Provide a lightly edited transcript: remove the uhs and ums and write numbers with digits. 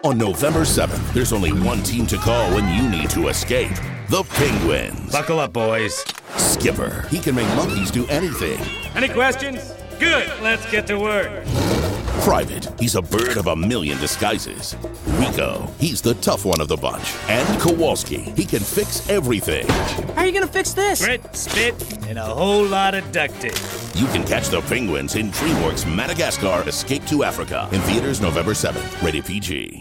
On November 7th, there's only one team to call when you need to escape. The Penguins. Buckle up, boys. Skipper. He can make monkeys do anything. Any questions? Good. Let's get to work. Private. He's a bird of a million disguises. Rico. He's the tough one of the bunch. And Kowalski. He can fix everything. How are you gonna fix this? Grit, spit, and a whole lot of duct tape. You can catch the Penguins in DreamWorks' Madagascar Escape to Africa in theaters November 7th. Rated PG.